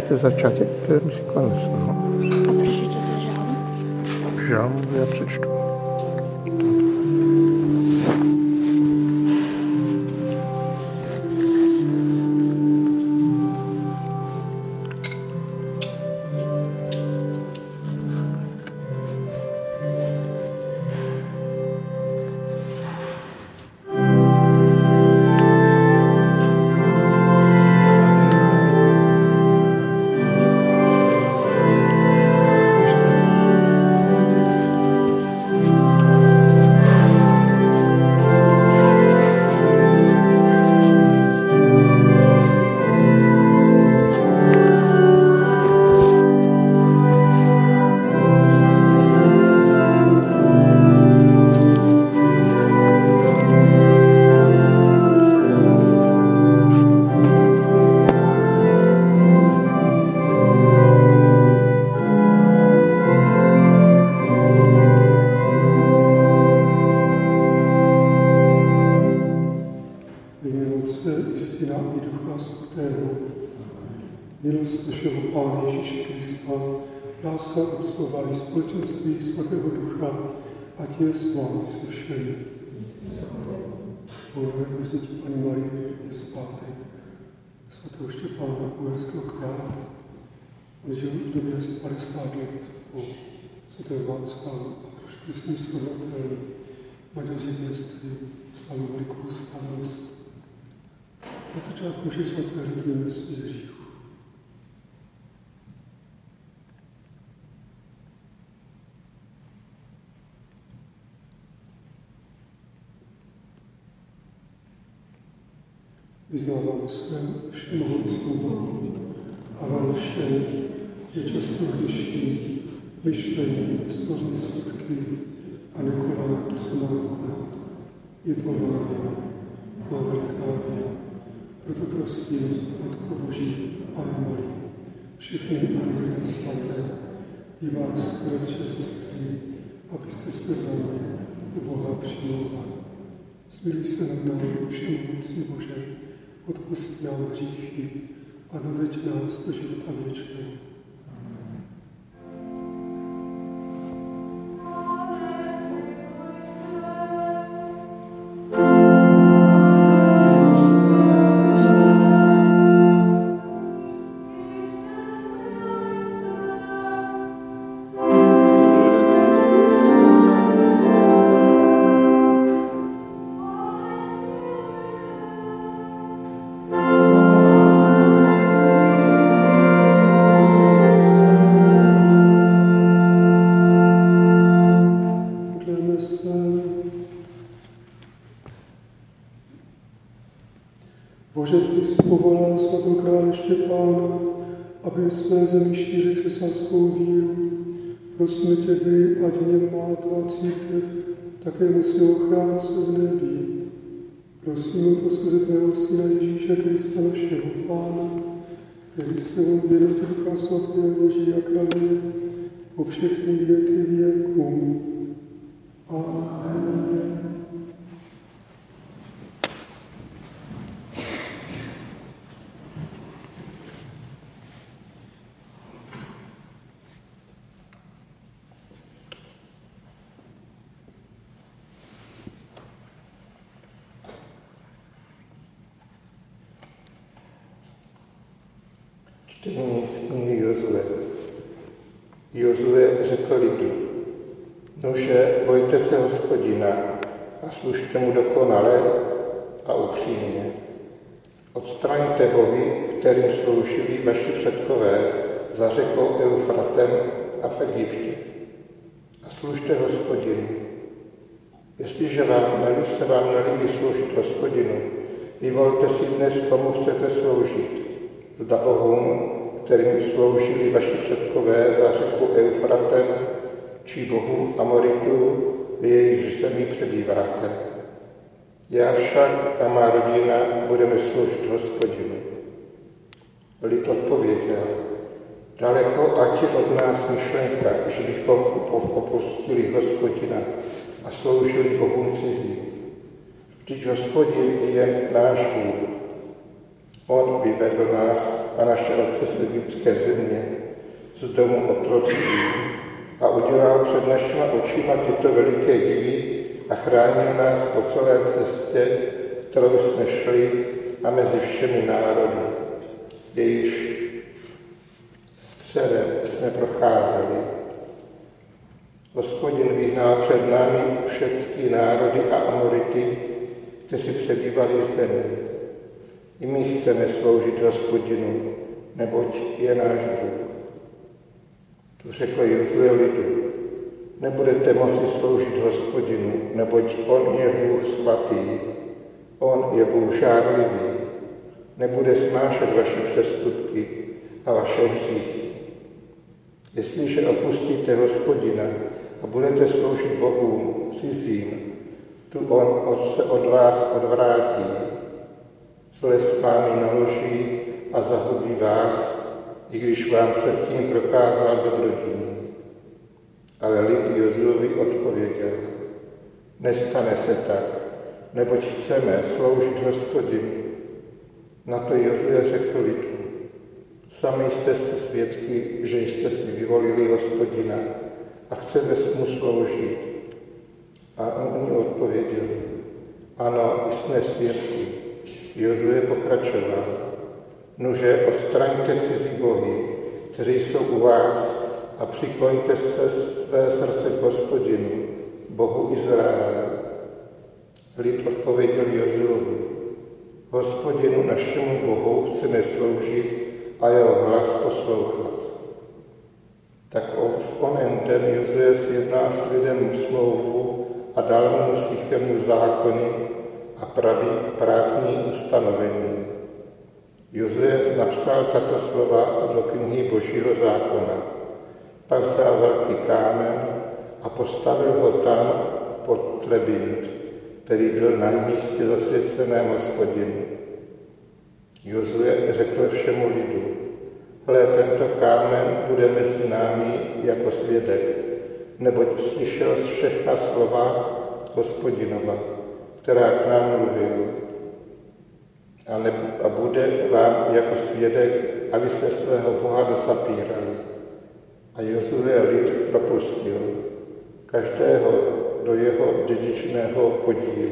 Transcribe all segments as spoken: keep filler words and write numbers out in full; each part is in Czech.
to je začátek, myslím konec. No. A přečtěte žálm? Žálm já přečtu. Milost našeho Pána Ježíše Krista, láska Otcova i společenství Svatého Ducha, ať je s vámi se všemi. Budeme prosit Paní Marii je svátek svatého Štěpána uherského krále. On žil v době padesát let po svatém Václavu a trošku s ním srovnatelný. Maďaři dnes tedy slaví velikou slavnost. Na začátku vše svaté litujeme svých hříchů. Vyznávám se všemohoucímu Bohu a vám všem, že často hřeším, myšlení, slovní skutky a nekonám, co mám konat. Je to má vina, má veliká vina. Proto prosím, Matko Boží, Pannu Marii, všechny anděly a svaté, i vás, bratři a sestry, abyste se za mě u Boha přimlouvali. Smiluj se nad námi, všemohoucí Bože, odpusť nám hříchy a doveď nás do života věčného. Bože, ty jsi povolal svatého krále Štěpána, aby své zemi šířil křesťanskou víru. Prosíme tě, dej, ať v něm má tvá církev také svého ochránce v nebi. Prosíme to skrze tvého syna Ježíše Krista, našeho Pána, který s tebou v jednotě Ducha Svatého žije a kráľuje po všechny věky věků. Amen. Čtení z knihy Jozue. Jozue řekl lidu: Nože, bojte se Hospodina a služte mu dokonale a upřímně. Odstraňte bohy, kterým sloužili vaši předkové za řekou Eufratem a v Egyptě. A služte Hospodinu. Jestliže vám nelí se vám nelíbí sloužit Hospodinu, vyvolte si dnes, komu chcete sloužit. Zda bohům, kterým sloužili vaši předkové za řeku Eufratem, či bohům Amoritů, v jejich zemi přebýváte. Já však a má rodina budeme sloužit Hospodinu. Lid odpověděl: Daleko ať je od nás myšlenka, že bychom opustili Hospodina a sloužili bohům cizím. Vždyť Hospodin je jen náš Bůh. On vyvedl nás a naše otce z egyptské země, z domu otroctví a udělal před našima očima tyto veliké divy a chránil nás po celé cestě, kterou jsme šli a mezi všemi národy, jejíž středem jsme procházeli. Hospodin vyhnal před námi všechny národy a Amority, kteří přebývali v zemi. I my chceme sloužit Hospodinu, neboť je náš Bůh. Tu řekl Jozue lidu, nebudete moci sloužit Hospodinu, neboť on je Bůh svatý, on je Bůh žárlivý, nebude snášet vaše přestupky a vaše hříchy. Jestliže opustíte Hospodina a budete sloužit bohům cizím, tu on se od vás odvrátí, zle s vámi naloží a zahubí vás, i když vám předtím prokázal dobrodiní. Ale lid Jozuovi odpověděl, nestane se tak, neboť chceme sloužit Hospodinu. Na to Jozue řekl lidu, sami jste si svědky, že jste si vyvolili Hospodina a chcete mu sloužit. A oni odpověděli, ano, jsme svědky. Jozue pokračoval, nuže odstraňte cizí bohy, kteří jsou u vás, a přikloňte se své srdce k Hospodinu, Bohu Izraele. Lid odpověděl Jozuovi, Hospodinu našemu Bohu chceme sloužit a jeho hlas poslouchat. Tak v onen den Jozue sjedná s lidem smlouvu a dal mu Sichemu zákony a pravý, právní ustanovení. Jozue napsal tato slova do knihy Božího zákona. Pak vzal velký kámen a postavil ho tam pod Tlebint, který byl na místě zasvěceném Hospodinu. Jozue řekl všemu lidu, hle, tento kámen bude mezi námi jako svědek, neboť slyšel všechna slova Hospodinova, která k nám mluvil. A, ne, a bude vám jako svědek, aby se svého Boha nezapírali. A Jozue lid propustil, každého do jeho dědičného podílu.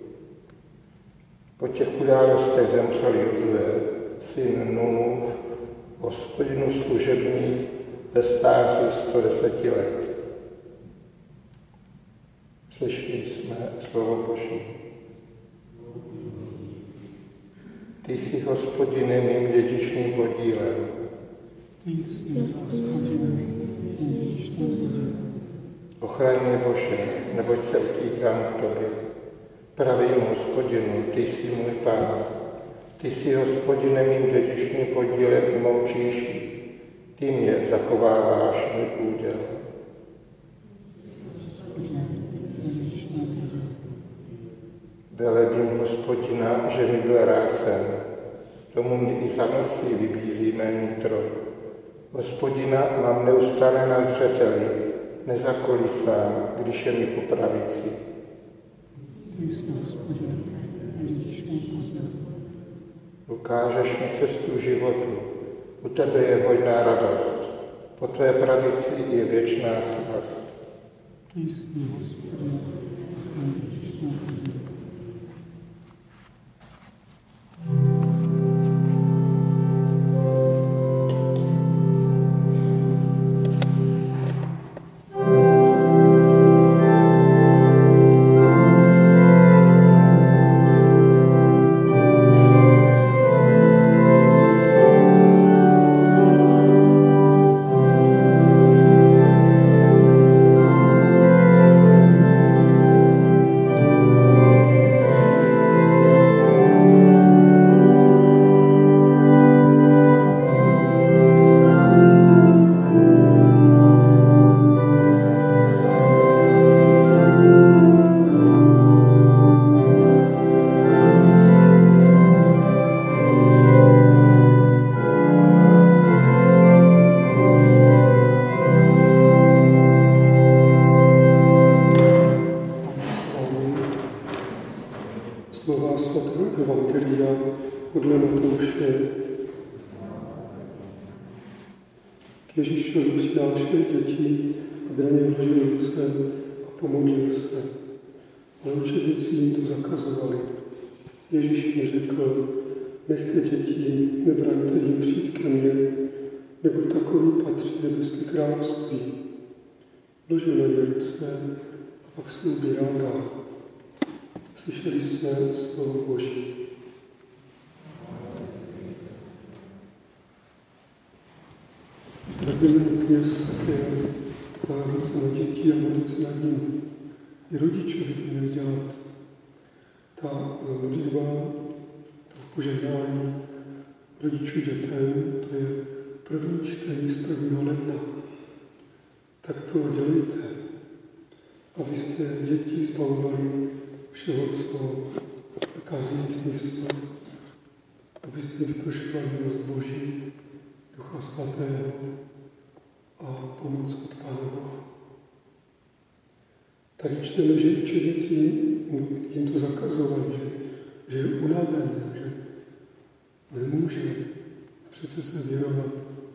Po těch událostech zemřel Jozue, syn Nunův, Hospodinu služebník ve stáří sto deset let. Slyšeli jsme slovo Boží. Ty jsi, Hospodine, mým dědičným podílem. Ty jsi, Hospodine, mým dědičným podílem. Ochraň mě, Bože, neboť se utíkám k tobě. Pravým Hospodinu, ty jsi můj Pán. Ty jsi, Hospodine, mým dědičným podílem i mou číší. Ty mě zachováváš můj úděl. Velebím Hospodina, že mi byl rácen. Tomu mě i za nosí vybízí mé nitro. Hospodina mám neustále na zřeteli, nezakolísám, když je mi po pravici. Ukážeš mi cestu životu, u tebe je hojná radost, po tvé pravici je věčná slast. Slova svatého Evangelia podle Matouše k Ježíšovi přinášeli děti, aby na ně vložili ruce a pomodlil se. Ale učedníci jim to zakazovali. Ježíš jim řekl, nechte děti, nebraňte jim přijít ke mně, nebo takový patří nebeské království. Vložil na ně ruce a pak se ubíral dál. Slyšeli jsme slovo Boží. Tak by měl kněz také kládat se na děti a modlit se nad nimi. I rodiče by to měli dělat. Ta modlitba, to požehnání rodičů dětem, to je první čtení z prvního ledna. Tak to dělejte, abyste děti zbavovali všeho, co kazí jejich mysl, abyste vyprošovali milost Boží, Ducha Svatého a pomoc od Pána Boha. Tady čteme, že učedníci jim to zakazovali, že, že je unavený, že nemůže přece se věnovat.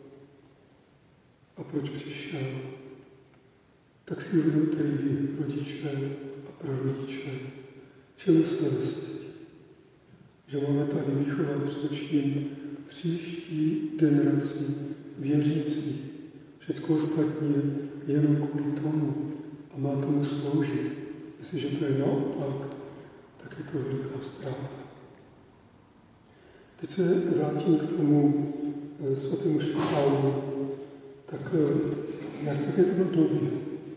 A proč přišel? Tak si uvědomte i vy, rodiče a prarodiče, čemu jsme ve světě. Že máme tady vychovat především příští generaci věřící. Všechno ostatní je jenom kvůli tomu a má tomu sloužit. Jestliže to je naopak, tak je to veliká ztráta. Teď se vrátím k tomu svatému Štěpánu. Tak jak také to bylo době?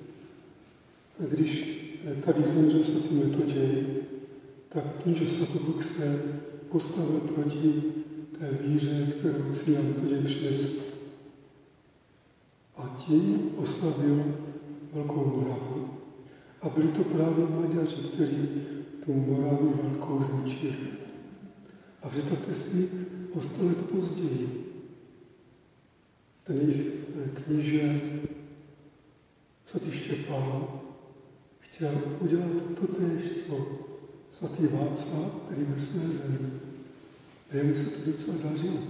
Když tady zemřel svatý Metoděj, tak kníže Svatopluk se postavil proti té víře, kterou Cíl Metoděj přinesl. A tím oslavil Velkou Moravu. A byli to právě Maďaři, kteří tu Moravu velkou zničili. A představte si o sto let později, ten jejich kníže svatý Štěpán chtěl udělat totéž, co svatý Václav, který ve své zemi. A jemu se to docela dařilo.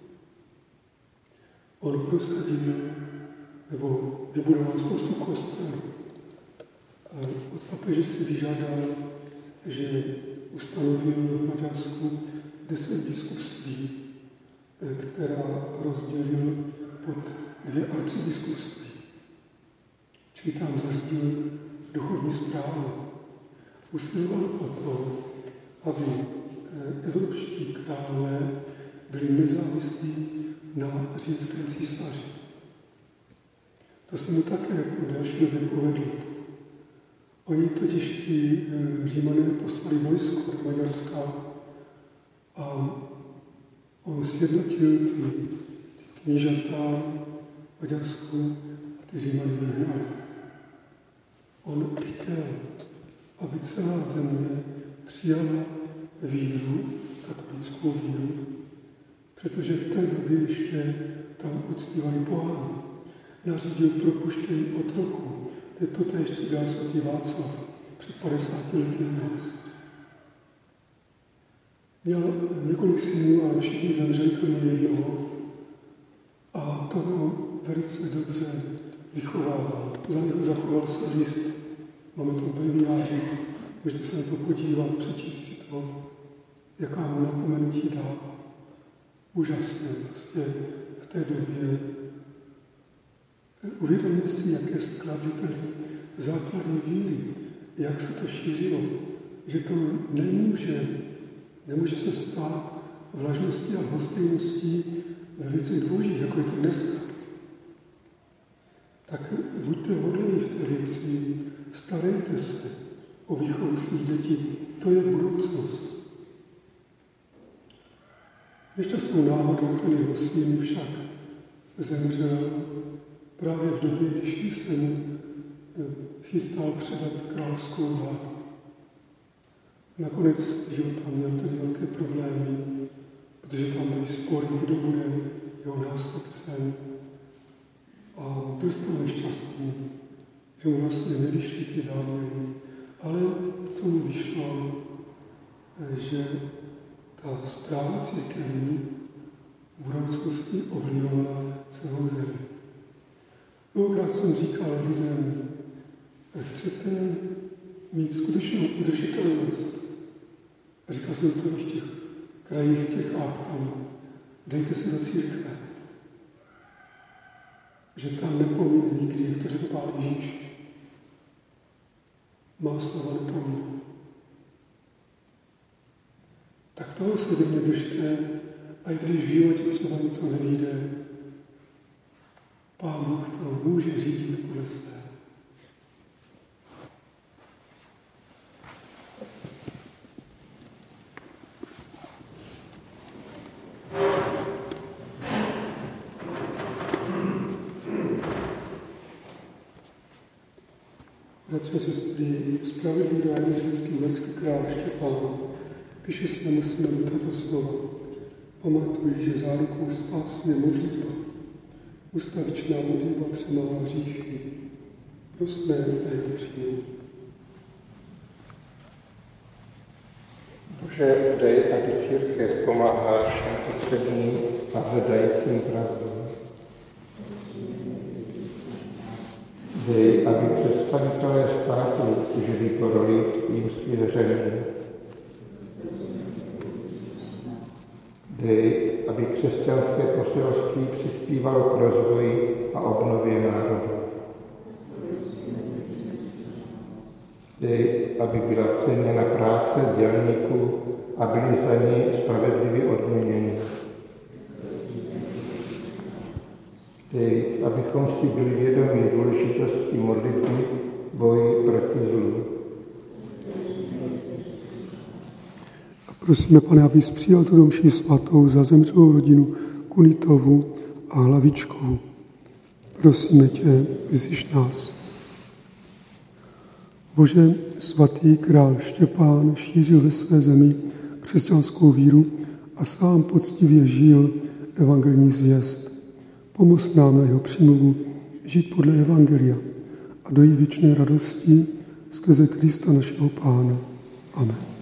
On prosadil, nebo vybudoval spoustu kostelů. Od papeže si vyžádal, že ustanovil v Maďarsku deset biskupství, která rozdělil pod dvě arcibiskupství. Čili tam zařídil duchovní správu. Usiloval o to, aby evropští králové byli nezávislí na římském císaři. To se mu také po další době povedlo. Oni totiž ti Římané poslali vojsko do Maďarska a on sjednotil ty, ty knížata v Maďarsku a ty Římany vyhnal. On chtěl, aby celá země přijala víru, katolickou víru, přestože v té době ještě tam uctívali pohány. Nařídil propuštění otroků. To je totéž, co dělal svatý Václav před padesáti lety u nás. Měl několik synů, ale všichni zemřeli kromě jednoho. A toho velice dobře vychovával. Zachoval se list. Máme to v breviáři. Můžete se na to podívat, přečíst si to, jaká mu napomenutí dá. Úžasné. Prostě v té době uvědomíme si, jaké se kladly tady základy víry, jak se to šířilo, že to nemůže, nemůže se stát vlažností a hostejností ve věcech božích, jako je to dneska. Tak buďte hodlní v té věci, starejte se o výchovu svých dětí, to je budoucnost. Nešťastnou náhodou ten jeho syn však zemřel právě v době, když se mu chystal předat královskou vládu. Nakonec života měl tedy velké problémy, protože tam byly spory, kdo bude jeho nástupcem. A byl z toho nešťastný, že mu vlastně nevyšly ty záměry. Ale co mu vyšlo, že ta správa církevní v budoucnosti ovlivňovala celou zemi. Mnohokrát jsem říkal lidem, chcete mít skutečnou udržitelnost. A říkal jsem to v těch krajích, v těch áktů. Dejte se do církve. Že tam nepomíní nikdy, jak to řekl Pán Ježíš. Má slova nepomíní. Tak toho se vědně držte, a i když v životě třeba něco nevyjde, Pán Bůh to může řídit podle svého. Bratři a sestry, spravedlivý a evangelický uherský král Štěpán píše svému synovi tato slova. Pamatuj, že zárukou spásy je modlitba. Ustavičná modlitba přemáhá hříchy. Prosme a jeho přijmu. Bože, dej, aby církev pomáhá všem potřebným a hledajícím pravdu. Dej, aby představitelé státu žili po roli jim svěřeným. Dej, aby křesťanské poselství přispívalo k rozvoji a obnově národa. Dej, aby byla ceněna práce dělníků a byli za ní spravedlivě odměněni. Dej, abychom si byli vědomi důležitosti modlitby v boji proti zlu. A prosíme, Pane, abys přijal tuto mši svatou za zemřelou rodinu Kunitovu a Hlavičkovou. Prosíme tě, vyzviš nás. Bože, svatý král Štěpán šířil ve své zemi křesťanskou víru a sám poctivě žil evangelní zvěst. Pomoz nám na jeho přímluvu žít podle evangelia a dojít věčné radosti skrze Krista našeho Pána. Amen.